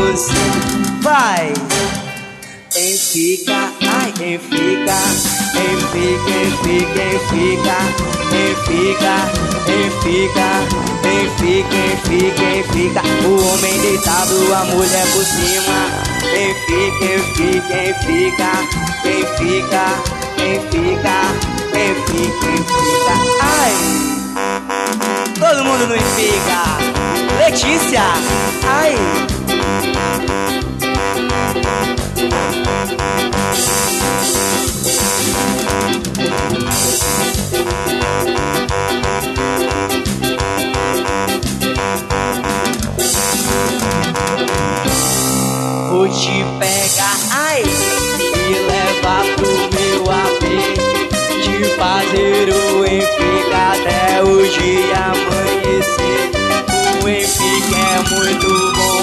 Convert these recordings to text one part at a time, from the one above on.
você. Vai! Quem fica, ai, quem fica, quem fica, quem fica, quem fica, quem fica, quem fica, quem fica, quem fica, quem fica. O homem deitado, a mulher por cima. Quem fica, quem fica, quem fica, quem fica, quem fica, quem fica, quem fica. Ai! Todo mundo não fica. Letícia, ai! Vou te pegar, ai, e levar pro meu AP, te fazer o enfica até o dia amanhecer. O enfica é muito bom.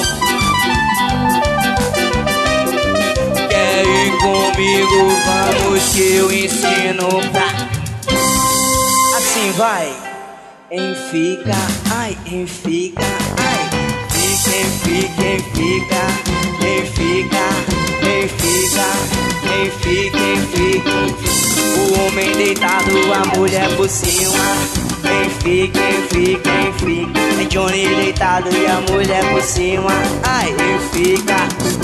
Quer ir comigo? Vamos que eu ensino pra... Assim vai. Enfica, ai, enfica, ai. Quem fica, quem fica, quem fica, quem fica, quem fica, quem fica. O homem deitado, a mulher por cima. Quem fica, quem fica, quem fica. É Johnny deitado e a mulher por cima. Ai, quem fica.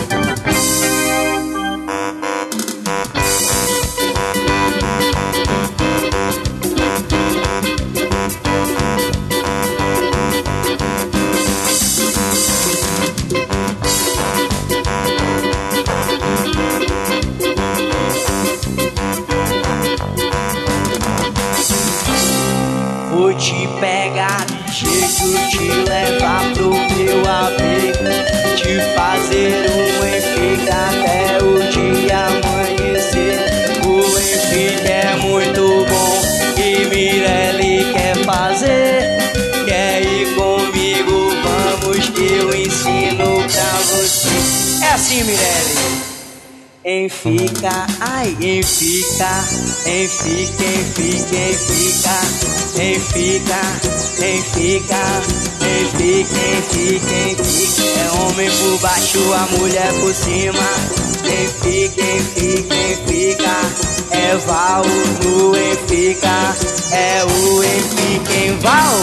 Vou te pegar, chego te levar pro meu AP, te fazer um enfica até o dia amanhecer. O enfica é muito bom e Mirelle quer fazer. Quer ir comigo? Vamos que eu ensino pra você. É assim, Mirelle. Enfica, ai, enfica, enfica, enfica, enfica, enfica, enfica, enfica, enfica, enfica. É homem por baixo, a mulher por cima. Enfica, enfica, enfica. É Val no enfica. É o enfica em Val.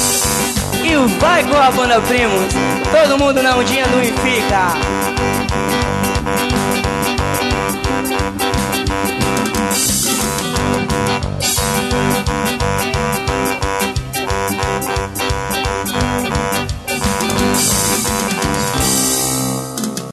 E vai com a banda Primos. Todo mundo na ondinha do enfica.